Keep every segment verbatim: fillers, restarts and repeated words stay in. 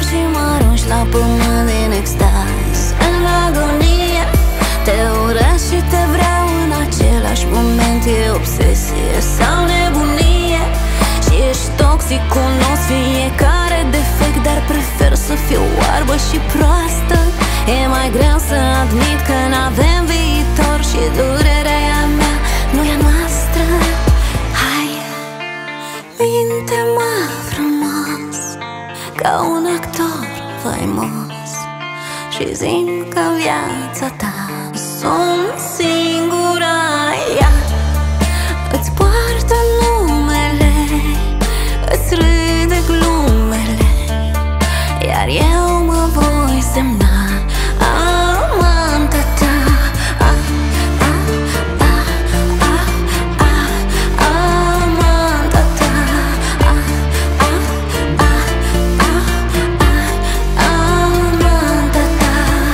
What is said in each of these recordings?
și mă arunci la pământ din extaz. În agonie te urăsc și te vreau în același moment. E obsesie sau nebunie și ești toxic, cunosc fiecare defect, dar prefer să fiu oarbă și proastă. E mai greu să admit că n-avem viitor și durerea e a mea, nu e a noastră. Hai, minte-mă frumos, ca un actor faimos, și zi-mi că viața ta sunt singura. Ea îți poartă numele, îți râde glumele, iar eu mă voi semna amanta ta. Ah, ah, ah, ah, ah, amanta ta. Ah, ah, ah, ah, ah, amanta ta.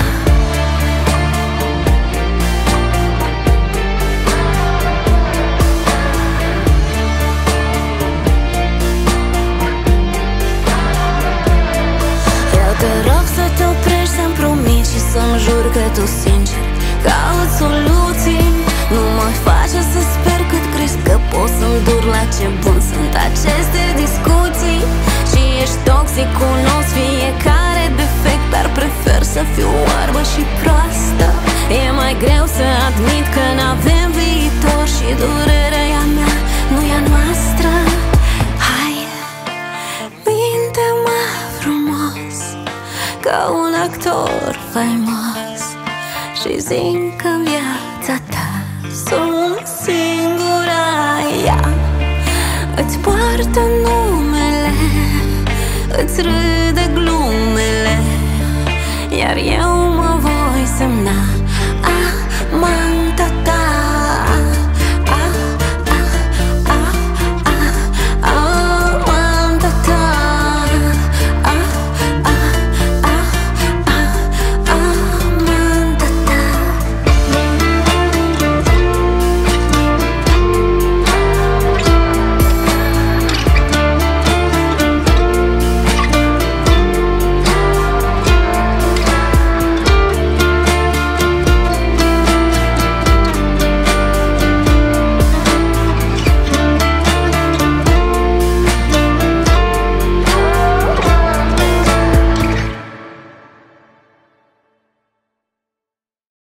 Eu te rog să te oprești, să-mi promiți și să-mi juri că tu sincer cauți soluții. Nu mă face să sper cât crezi că pot să-mi dur la ce bun sunt aceste discuții. Și ești toxic, cunosc fiecare defect, dar prefer să fiu oarbă și proastă. E mai greu să admit că n-avem viitor și durerea e a mea, nu e a noastră. Hai, minte-mă frumos, ca un actor faimos, și zi-mi că viața ta sunt singura. Ea îți poartă numele, îți râde glumele,